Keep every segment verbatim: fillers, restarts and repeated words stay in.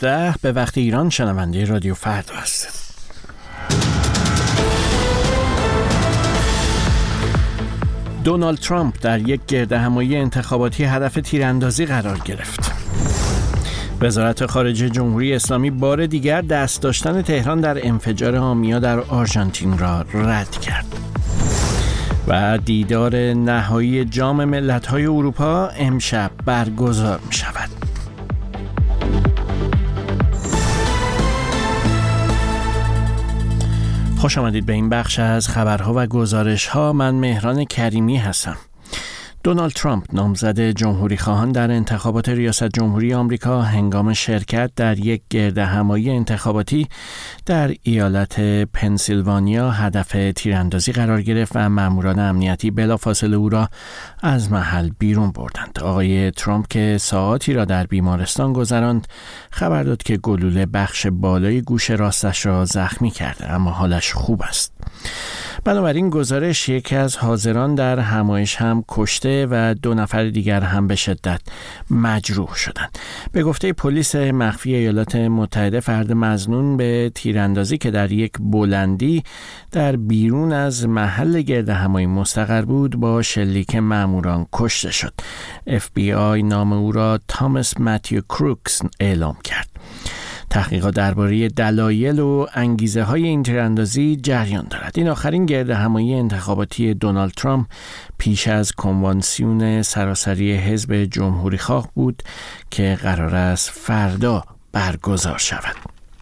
ده به وقت ایران شنونده رادیو فردا هستید. دونالد ترامپ در یک گردهمایی انتخاباتی هدف تیراندازی قرار گرفت. وزارت خارجه جمهوری اسلامی بار دیگر دست داشتن تهران در انفجار هامیا در آرژانتین را رد کرد. و دیدار نهایی جام ملت‌های اروپا امشب برگزار می شود. خوش آمدید به این بخش از خبرها و گزارش‌ها. من مهران کریمی هستم. دونالد ترامپ نامزد جمهوری خواهان در انتخابات ریاست جمهوری آمریکا هنگام شرکت در یک گردهمایی انتخاباتی در ایالت پنسیلوانیا هدف تیراندازی قرار گرفت و ماموران امنیتی بلافاصله او را از محل بیرون بردند. آقای ترامپ که ساعاتی را در بیمارستان گذراند خبر داد که گلوله بخش بالای گوش راستش را زخمی کرده، اما حالش خوب است. بنابراین گزارش یکی از حاضران در همایش هم کشته و دو نفر دیگر هم به شدت مجروح شدند. به گفته پلیس مخفی ایالات متحده فرد مظنون به تیراندازی که در یک بلندی در بیرون از محل گردهمایی مستقر بود با شلیک ماموران کشته شد. اف بی آی نام او را تامس متیو کروکس اعلام کرد. تحقیقات درباره دلایل و انگیزه های این تیراندازی جریان دارد. این آخرین گردهمایی انتخاباتی دونالد ترامپ پیش از کنوانسیون سراسری حزب جمهوری خواه بود که قرار است فردا برگزار شود.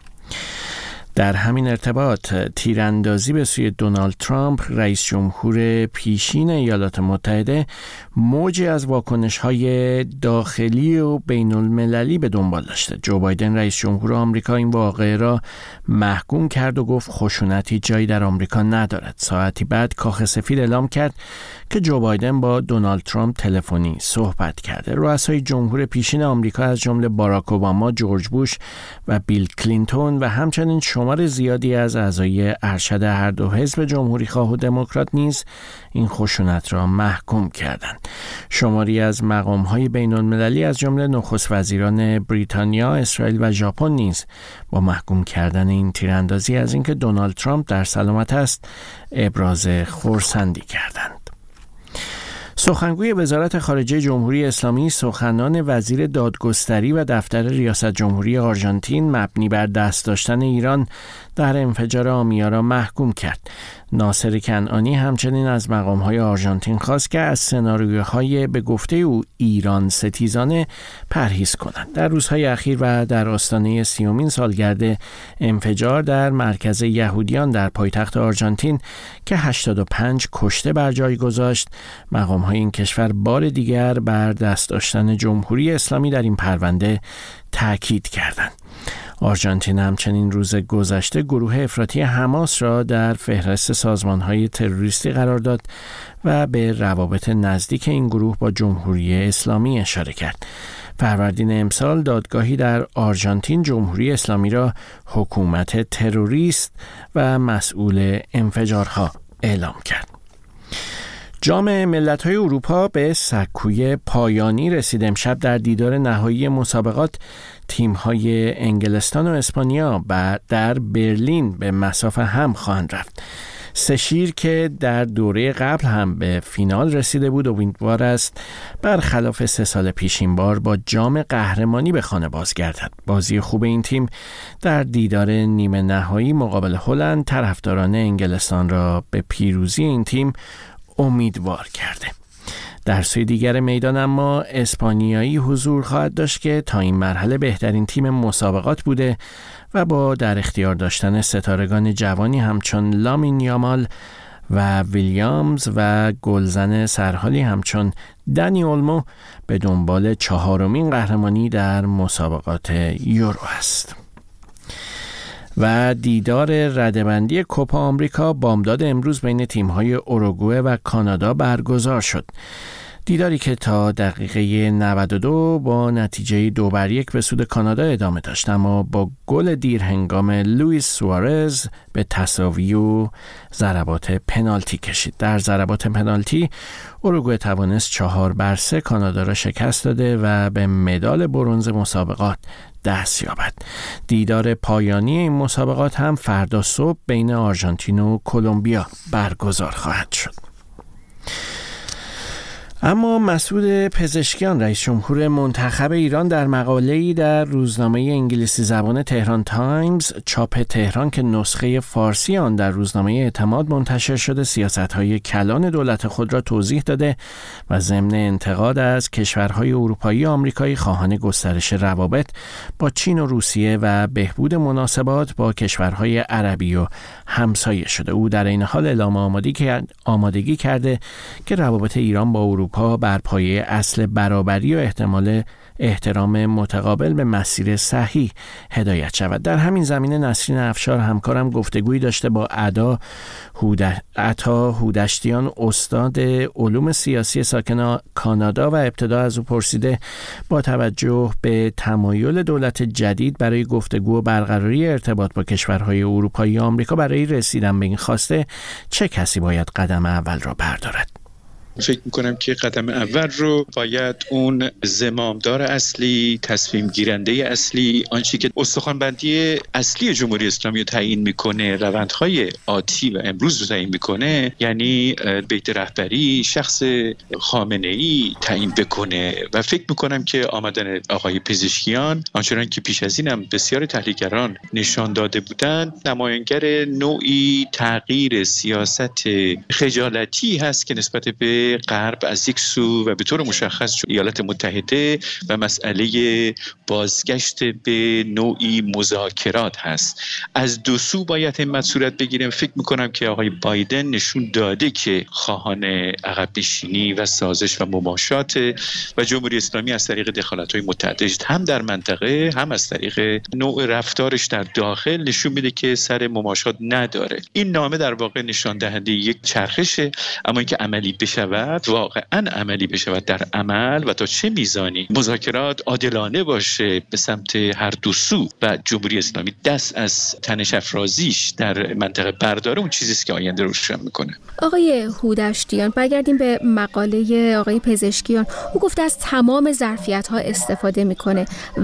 در همین ارتباط تیراندازی به سوی دونالد ترامپ، رئیس جمهور پیشین ایالات متحده، موجی از واکنش‌های داخلی و بین المللی به دنبال داشته. جو بایدن رئیس جمهور آمریکا این واقعه را محکوم کرد و گفت خشونتی جایی در آمریکا ندارد. ساعتی بعد کاخ سفید اعلام کرد که جو بایدن با دونالد ترامپ تلفنی صحبت کرده. رؤسای جمهور پیشین آمریکا از جمله باراک اوباما، جورج بوش و بیل کلینتون و همچنین شمار زیادی از اعضای ارشد هر دو حزب جمهوری خواه و دموکرات نیز این خشونت را محکوم کردند. شماری از مقام‌های بین‌المللی از جمله نخست وزیران بریتانیا، اسرائیل و ژاپن نیز با محکوم کردن این تیراندازی از اینکه دونالد ترامپ در سلامت است ابراز خرسندی کردند. سخنگوی وزارت خارجه جمهوری اسلامی سخنان وزیر دادگستری و دفتر ریاست جمهوری آرژانتین مبنی بر دست داشتن ایران در انفجار هامیا را محکوم کرد. ناصر کنعانی همچنین از مقام‌های آرژانتین خواست که از سناریوهای به گفته او ایران ستیزانه پرهیز کنند. در روزهای اخیر و در آستانه سیومین سالگرد انفجار در مرکز یهودیان در پایتخت آرژانتین که هشتاد و پنج کشته بر جای گذاشت، مقام‌های این کشور بار دیگر بر دست داشتن جمهوری اسلامی در این پرونده تاکید کردند. آرژانتین همچنین روز گذشته گروه افراطی حماس را در فهرست سازمان‌های تروریستی قرار داد و به روابط نزدیک این گروه با جمهوری اسلامی اشاره کرد. فروردین امسال دادگاهی در آرژانتین جمهوری اسلامی را حکومت تروریست و مسئول انفجارها اعلام کرد. جام ملت‌های اروپا به سکوی پایانی رسید. امشب در دیدار نهایی مسابقات تیم‌های انگلستان و اسپانیا در برلین به مسافه هم خواهند رفت. سه شیر که در دوره قبل هم به فینال رسیده بود امیدوار است برخلاف سه سال پیش این بار با جام قهرمانی به خانه بازگردد. بازی خوب این تیم در دیدار نیمه نهایی مقابل هلند طرفداران انگلستان را به پیروزی این تیم امیدوار کرده. در سوی دیگر میدان اما اسپانیایی حضور خواهد داشت که تا این مرحله بهترین تیم مسابقات بوده و با در اختیار داشتن ستارگان جوانی همچون لامین یامال و ویلیامز و گلزن سرحالی همچون دنی اولمو به دنبال چهارمین قهرمانی در مسابقات یورو است. و دیدار رده‌بندی کوپا آمریکا بامداد امروز بین تیم‌های اوروگوئه و کانادا برگزار شد. دیداری که تا دقیقه نود و دو با نتیجه دو بر یک به سود کانادا ادامه داشت، اما با گل دیر هنگام لوئیس سوارز به تساوی و ضربات پنالتی کشید. در ضربات پنالتی اوروگوئه توانست چهار بر سه کانادا را شکست داده و به مدال برنز مسابقات دست یابد. دیدار پایانی این مسابقات هم فردا صبح بین آرژانتین و کلمبیا برگزار خواهد شد. اما مسعود پزشکیان رئیس جمهور منتخب ایران در مقاله‌ای در روزنامه انگلیسی زبان تهران تایمز چاپ تهران که نسخه فارسی آن در روزنامه اعتماد منتشر شده سیاست‌های کلان دولت خود را توضیح داده و ضمن انتقاد از کشورهای اروپایی و آمریکایی خواهان گسترش روابط با چین و روسیه و بهبود مناسبات با کشورهای عربی و همسایه شده. او در این حال اعلام آمادگی کرده که روابط ایران با اروپا بر پایه اصل برابری و احتمال احترام متقابل به مسیر صحیح هدایت شود. در همین زمینه نسرین افشار همکارم گفتگویی داشته با عطا هوده... عطا هودشتیان استاد علوم سیاسی ساکن کانادا و ابتدا از او پرسیده با توجه به تمایل دولت جدید برای گفتگو و برقراری ارتباط با کشورهای اروپایی و آمریکا برای رسیدن به این خواسته چه کسی باید قدم اول را بردارد؟ فکر میکنم که قدم اول رو باید اون زمامدار اصلی، تصمیم گیرنده اصلی، آنچه که استخوان‌بندی اصلی جمهوری اسلامی رو تعیین میکنه، روندهای آتی و امروز رو تعیین میکنه، یعنی بیت رهبری شخص خامنه‌ای تعیین بکنه. و فکر میکنم که آمدن آقای پزشکیان آنچنان که پیش از اینم بسیار تحلیلگران نشان داده بودند، نمایانگر نوعی تغییر سیاست خجالتی هست که نسبت به غرب از یک سو و به طور مشخص ایالات متحده و مسئله بازگشت به نوعی مذاکرات هست. از دو سو باید همت صورت بگیریم. فکر میکنم که آقای بایدن نشون داده که خواهان عقب نشینی و سازش و مماشات و جمهوری اسلامی از طریق دخالت‌های متعدد هم در منطقه هم از طریق نوع رفتارش در داخل نشون میده که سر مماشات نداره. این نامه در واقع نشان دهنده یک چرخشه، اما اینکه عملی بشه واقعا عملی بشه در عمل و تا چه میزانی مذاکرات عادلانه باشه به سمت هر دو سو و جمهوری اسلامی دست از تنش افرازیش در منطقه برداره، اون چیزیست که آینده روشن میکنه. آقای هودشتیان، برگردیم به مقاله آقای پزشکیان. او گفته از تمام ظرفیت‌ها استفاده میکنه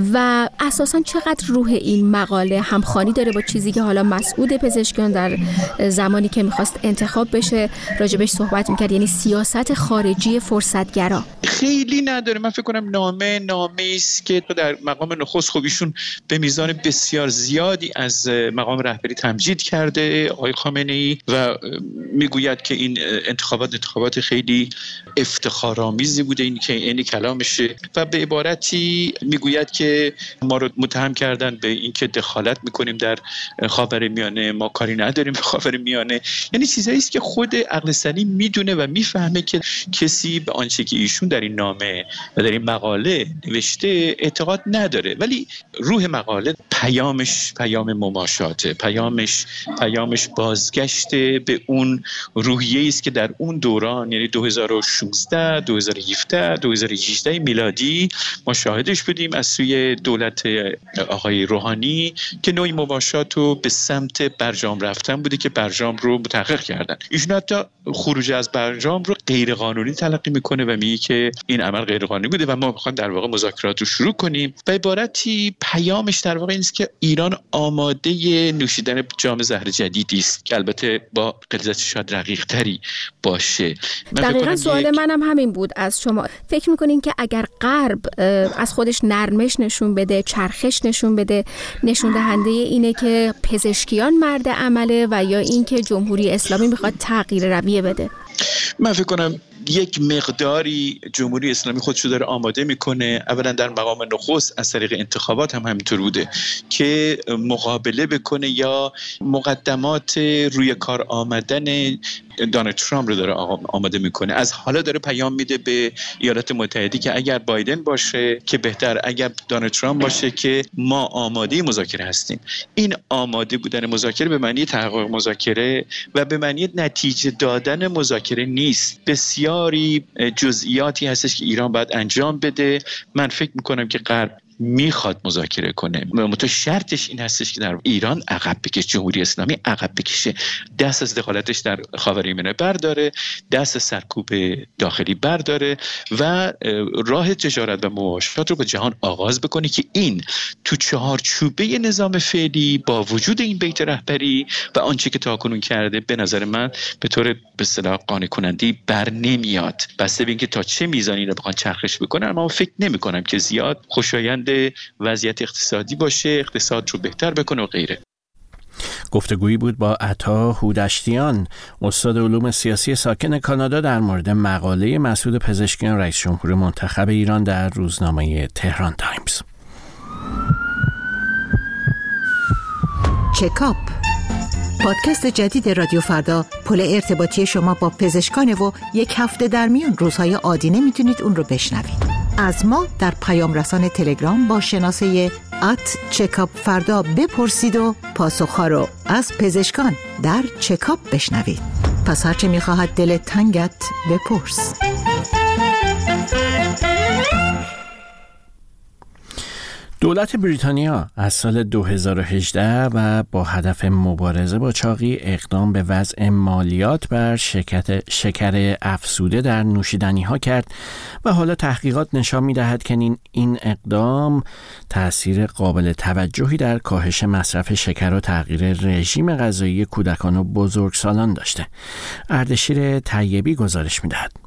و اساساً چقدر روح این مقاله همخوانی داره با چیزی که حالا مسعود پزشکیان در زمانی که میخواست انتخاب بشه راجبش صحبت میکرد، یعنی سیاست خارجی فرصتگرا؟ خیلی نداره. من فکر کنم نامه نامه است که در مقام نخست خب ایشون به میزان بسیار زیادی از مقام رهبری تمجید کرده آقای خامنه‌ای و میگوید که این انتخابات انتخابات خیلی افتخارآمیزی بوده، این که این کلامشه و به عبارتی میگوید که ما رو متهم کردن به اینکه دخالت میکنیم در خاورمیانه، ما کاری نداریم به خاورمیانه. یعنی چیزایی است که خود عقل سلیم میدونه و میفهمه که کسی به آنچه که ایشون در این نامه و در این مقاله نوشته اعتقاد نداره، ولی روح مقاله پیامش پیام مماشاته، پیامش پیامش بازگشت به اون روحیه‌ای است که در اون دوران، یعنی دو هزار و شانزده، دو هزار و هفده، دو هزار و هجده میلادی ما شاهدش بودیم از سوی دولت آقای روحانی که نوعی مماشات رو به سمت برجام رفتن بوده که برجام رو متحقق کردن. ایشون حتی خروج از برجام رو غیر قانونی تلقی میکنه و میگه که این عمل غیر قانونی بوده و ما میخوایم در واقع مذاکرات رو شروع کنیم. به عبارتی پیامش در واقع این است که ایران آماده نوشیدن جام زهر جدیدی است که البته با غلظت شاید رقیق‌تری باشه. دقیقاً سوال یک... منم همین بود از شما. فکر میکنین که اگر غرب از خودش نرمش نشون بده، چرخش نشون بده، نشون دهنده اینه که پزشکیان مرد عمله و یا اینکه جمهوری اسلامی میخواد تغییر رویه بده؟ من فکر کنم یک مقداری جمهوری اسلامی خودشو داره آماده میکنه. اولا در مقام نخست از طریق انتخابات هم همینطور بوده که مقابله بکنه یا مقدمات روی کار آمدن دونالد ترامپ رو داره آماده میکنه. از حالا داره پیام میده به ایالات متحده که اگر بایدن باشه که بهتر، اگر دونالد ترامپ باشه که ما آماده مذاکره هستیم. این آماده بودن مذاکره به معنی تحقق مذاکره و به معنی نتیجه دادن مذاکره نیست. بسیاری جزئیاتی هستش که ایران باید انجام بده. من فکر میکنم که غرب میخواد مذاکره کنه، منتها شرطش این هستش که در ایران عقب بکشه، جمهوری اسلامی عقب بکشه، دست از دخالتش در خاورمیانه برداره، دست سرکوب داخلی برداره و راه تجارت و مباشرات رو با جهان آغاز بکنه که این تو چهارچوبه نظام فعلی با وجود این بیت رهبری و آنچه که تاکنون کرده به نظر من به طور به اصطلاح قانع کننده بر نمیاد. بسته به اینکه تا چه میزانی رو بخوان چرخش بکنن، اما فکر نمی کنم که زیاد خوشایند وضعیت اقتصادی باشه، اقتصاد رو بهتر بکنه و غیره. گفتگویی بود با عطا هودشتیان، استاد علوم سیاسی ساکن کانادا، در مورد مقاله مسعود پزشکیان رئیس جمهور منتخب ایران در روزنامه تهران تایمز. چکاپ، پادکست جدید رادیو فردا، پل ارتباطی شما با پزشکان و یک هفته در میان روزهای عادی نمیتونید اون رو بشنوید. از ما در پیام رسان تلگرام با شناسه ات چکاپ فردا بپرسید و پاسخها رو از پزشکان در چکاپ بشنوید. پس هرچه میخواهد دل تنگت بپرس. دولت بریتانیا از سال دو هزار و هجده و با هدف مبارزه با چاقی اقدام به وضع مالیات بر شرکت شکر افزوده در نوشیدنی ها کرد و حالا تحقیقات نشان می دهد که این, این اقدام تأثیر قابل توجهی در کاهش مصرف شکر و تغییر رژیم غذایی کودکان و بزرگسالان داشته. اردشیر طیبی گزارش می دهد.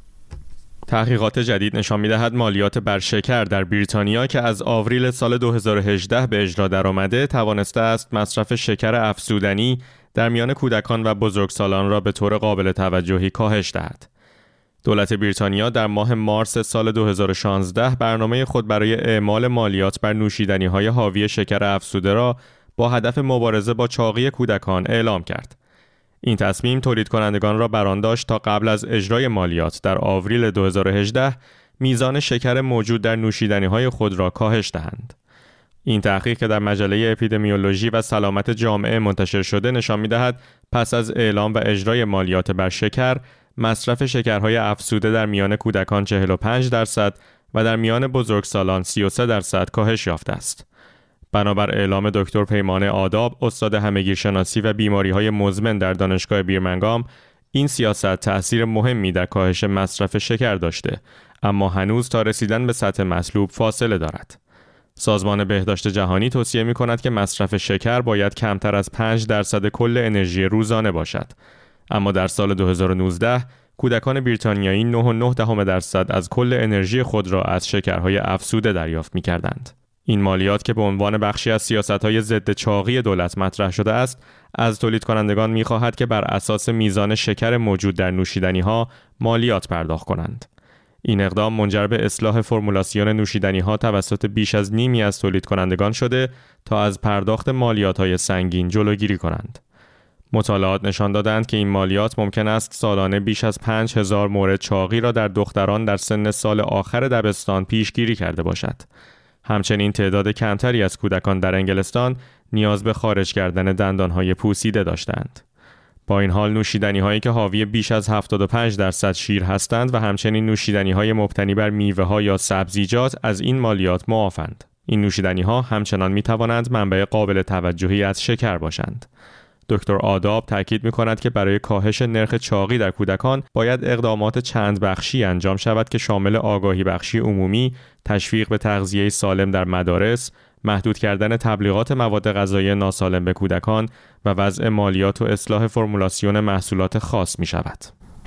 تحقیقات جدید نشان می‌دهد مالیات بر شکر در بریتانیا که از آوریل سال دو هزار و هجده به اجرا درآمده توانسته است مصرف شکر افزودنی در میان کودکان و بزرگسالان را به طور قابل توجهی کاهش دهد. دولت بریتانیا در ماه مارس سال دو هزار و شانزده برنامه خود برای اعمال مالیات بر نوشیدنی‌های حاوی شکر افزوده را با هدف مبارزه با چاقی کودکان اعلام کرد. این تصمیم تولید کنندگان را بر آن داشت تا قبل از اجرای مالیات در آوریل دو هزار و هجده میزان شکر موجود در نوشیدنی‌های خود را کاهش دهند. این تحقیق که در مجله اپیدمیولوژی و سلامت جامعه منتشر شده نشان می‌دهد پس از اعلام و اجرای مالیات بر شکر، مصرف شکرهای افزوده در میان کودکان چهل و پنج درصد و در میان بزرگسالان سی و سه درصد کاهش یافته است. بنابر اعلام دکتر پیمان آداب، استاد همه‌گیرشناسی و بیماری‌های مزمن در دانشگاه بیرمنگام، این سیاست تأثیر مهمی در کاهش مصرف شکر داشته، اما هنوز تا رسیدن به سطح مطلوب فاصله دارد. سازمان بهداشت جهانی توصیه می‌کند که مصرف شکر باید کمتر از پنج درصد کل انرژی روزانه باشد. اما در سال دو هزار و نوزده کودکان بریتانیایی نه و نه دهم درصد از کل انرژی خود را از شکرهای افزوده دریافت می‌کردند. این مالیات که به عنوان بخشی از سیاست‌های ضد چاقی دولت مطرح شده است، از تولید کنندگان می‌خواهد که بر اساس میزان شکر موجود در نوشیدنی‌ها مالیات پرداخت کنند. این اقدام منجر به اصلاح فرمولاسیون نوشیدنی‌ها توسط بیش از نیمی از تولید کنندگان شده تا از پرداخت مالیات‌های سنگین جلوگیری کنند. مطالعات نشان دادند که این مالیات ممکن است سالانه بیش از پنج هزار مورد چاقی را در دختران در سن سال آخر دبستان پیشگیری کرده باشد. همچنین تعداد کمتری از کودکان در انگلستان نیاز به خارج کردن دندانهای پوسیده داشتند. با این حال نوشیدنی‌هایی که حاوی بیش از هفتاد و پنج درصد شیر هستند و همچنین نوشیدنی‌های مبتنی بر میوه‌ها یا سبزیجات از این مالیات معافند. این نوشیدنی‌ها همچنان می‌توانند منبع قابل توجهی از شکر باشند. دکتر آداب تاکید می‌کند که برای کاهش نرخ چاقی در کودکان باید اقدامات چند بخشی انجام شود که شامل آگاهی بخشی عمومی، تشویق به تغذیه سالم در مدارس، محدود کردن تبلیغات مواد غذایی ناسالم به کودکان و وضع مالیات و اصلاح فرمولاسیون محصولات خاص می‌شود.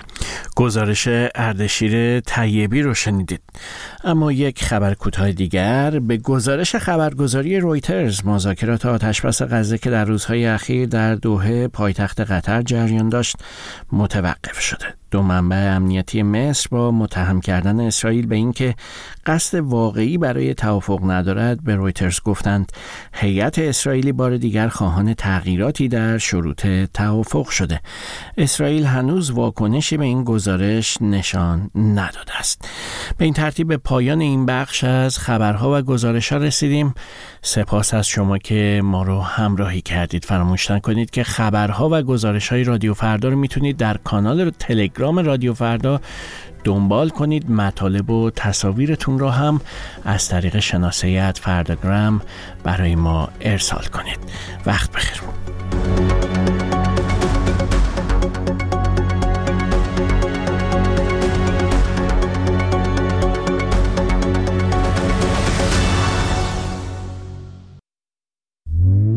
گزارش اردشیر طیبی رو شنیدید. اما یک خبر کوتاه دیگر، به گزارش خبرگزاری رویترز، مذاکرات آتشبس غزه که در روزهای اخیر در دوحه پایتخت قطر جریان داشت متوقف شده. دو منبع امنیتی مصر با متهم کردن اسرائیل به اینکه قصد واقعی برای توافق ندارد به رویترز گفتند هیئت اسرائیلی بار دیگر خواهان تغییراتی در شروط توافق شده. اسرائیل هنوز واکنشی به این گزارش نشان نداده است. به این ترتیب به پایان این بخش از خبرها و گزارش‌ها رسیدیم. سپاس از شما که ما رو همراهی کردید. فراموش نکنید که خبرها و گزارش‌های رادیو فردا رو میتونید در کانال تلگرام رادیو فردا دنبال کنید. مطالب و تصاویرتون رو هم از طریق شناسه ات فرداگرام برای ما ارسال کنید. وقت بخیر.